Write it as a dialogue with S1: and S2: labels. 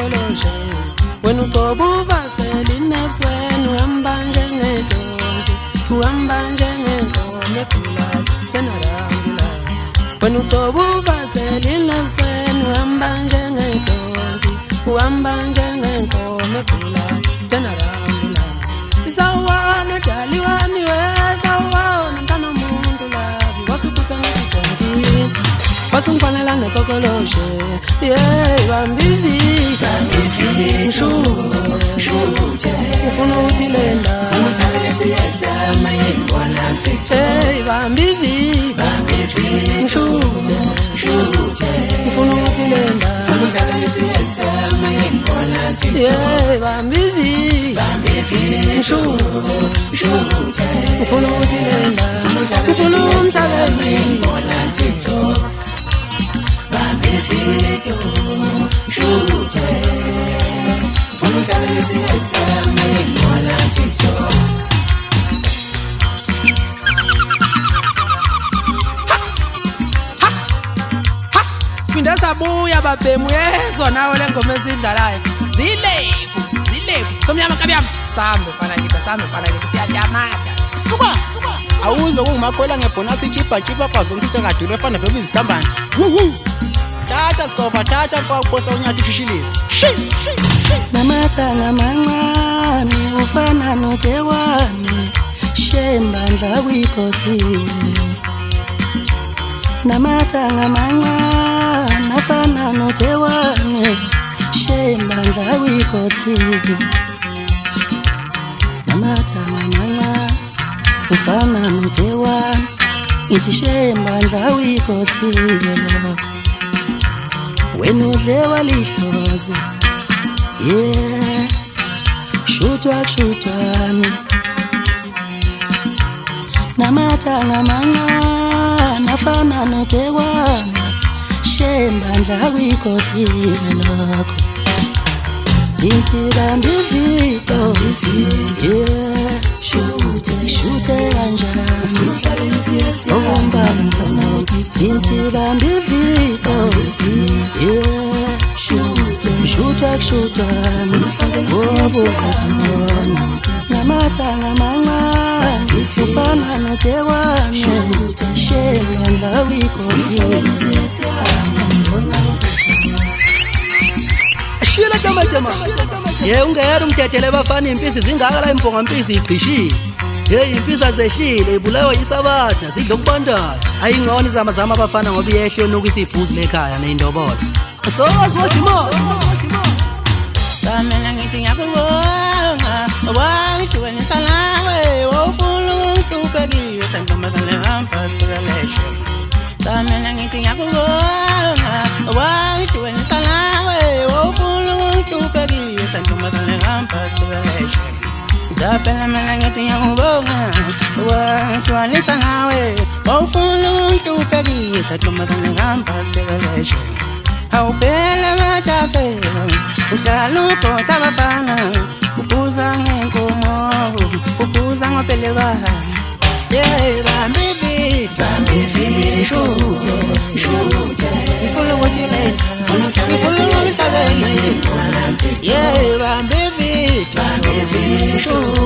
S1: kokoloshe wena uqobo uvasela inefsweni uhamba njengedonki uhamba njengenkomo egulayo tenarangula wena uqobo uvasela inefsweni uhamba njengedonki uhamba njengenkomo egulayo tenarangula isawana dali wami wesawana mntana muntu labi wasukuta ngidonki wasungfanela nekokoloshe bambivika shute ufuna uthi lenda bambivika shute ufuna uthi lenda bambivika shute ufuna uthi lenda ufuna umsabeni Bambivito, shute, funu chabeli siyasa, mayimona chicho. Spinda sabuya babhemu yezwa nawe lengoma ezidlalayo. Zilefu. Somyama kabyama. Sambe fana kita siyajamaka. Suka. Awuzo kungimakhwela ngebonus chipa kwazongithe kadure efana nobizi kambani. Tata skova tata kwakuposa unyathi shishilisa.
S2: Namatanga mancane ufana noThewane shembandla kwikhohliwe. Namatanga mancane afana noThewane shembandla kwikhohliwe. Namatanga mancane ufana noThewane ithi shembandla kwikhohliwe lokho. When udle walihloze shutwani namatanga mancane afana noThewane shembandla kwikhohliwe lokho. Inti bambivito shute kanjani ohamba mzana inti bambivito shutwani obukazana namatanga mancane ufana noThewane shembandla kwikhohliwe.
S3: Shila jama ungera umthetele bafana impisi zingaka la imponga impisi igqishile impisi azehlile ibulawa yisabatha sidlo kubandayo ayingqoni zama abafana ngoba iyehle yonukisa ibhuzi lekhaya neindobolo sozwajima
S1: Samela ngithi ngiyakubonga wangihlukanisa nawe wofuna ungihluphekile santombazane hampas relation. Samela ngithi ngiyakubonga wangihlukanisa nawe wofuna ungihluphekile santombazane hampas relation. Daphela mina ngithi ngiyakubonga wangihlukanisa nawe wofuna ungihluphekile santombazane hampas relation. Awuphela matafela uhlala ubhodla abafana ubuza ngenkomo ubuza ngophele bahamba bambivito shute ifuna ukuthi ifuna umsabeni bambivito shute